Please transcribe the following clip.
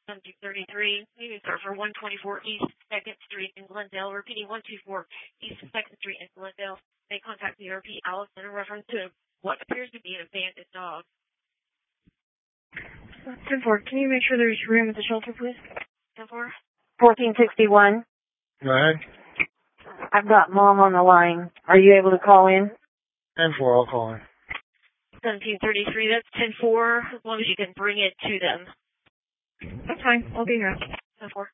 1733, maybe start for 124 East 2nd Street in Glendale, repeating 124 East 2nd Street in Glendale. They contact the RP Allison in reference to what appears to be an abandoned dog. 10-4, can you make sure there's room at the shelter, please? 10-4. 1461. Go ahead. I've got Mom on the line. Are you able to call in? 10-4, I'll call in. 1733, that's 10-4, as long as you can bring it to them. That's fine, I'll be here. 10-4.